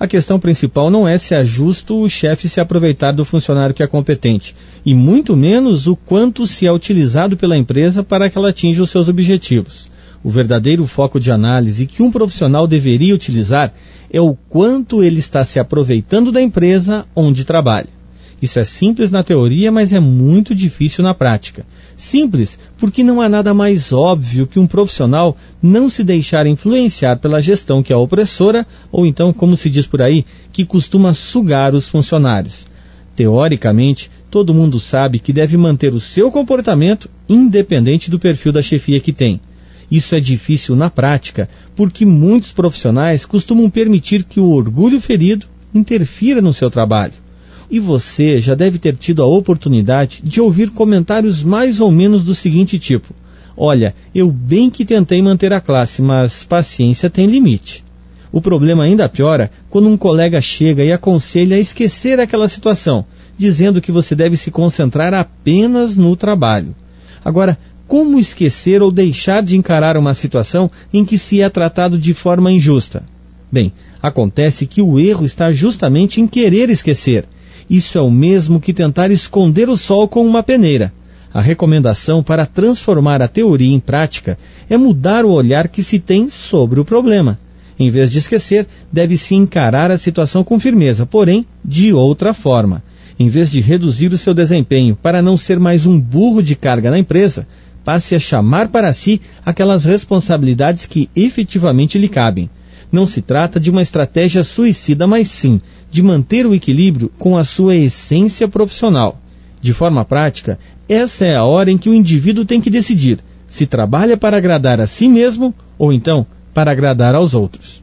A questão principal não é se é justo o chefe se aproveitar do funcionário que é competente, e muito menos o quanto se é utilizado pela empresa para que ela atinja os seus objetivos. O verdadeiro foco de análise que um profissional deveria utilizar é o quanto ele está se aproveitando da empresa onde trabalha. Isso é simples na teoria, mas é muito difícil na prática. Simples porque não há nada mais óbvio que um profissional não se deixar influenciar pela gestão que é opressora, ou então, como se diz por aí, que costuma sugar os funcionários. Teoricamente, todo mundo sabe que deve manter o seu comportamento independente do perfil da chefia que tem. Isso é difícil na prática, porque muitos profissionais costumam permitir que o orgulho ferido interfira no seu trabalho. E você já deve ter tido a oportunidade de ouvir comentários mais ou menos do seguinte tipo: olha, eu bem que tentei manter a classe, mas paciência tem limite. O problema ainda piora quando um colega chega e aconselha a esquecer aquela situação, dizendo que você deve se concentrar apenas no trabalho. Agora, como esquecer ou deixar de encarar uma situação em que se é tratado de forma injusta? Bem, acontece que o erro está justamente em querer esquecer. Isso é o mesmo que tentar esconder o sol com uma peneira. A recomendação para transformar a teoria em prática é mudar o olhar que se tem sobre o problema. Em vez de esquecer, deve-se encarar a situação com firmeza, porém de outra forma. Em vez de reduzir o seu desempenho para não ser mais um burro de carga na empresa, passe a chamar para si aquelas responsabilidades que efetivamente lhe cabem. Não se trata de uma estratégia suicida, mas sim de manter o equilíbrio com a sua essência profissional. De forma prática, essa é a hora em que o indivíduo tem que decidir se trabalha para agradar a si mesmo ou então para agradar aos outros.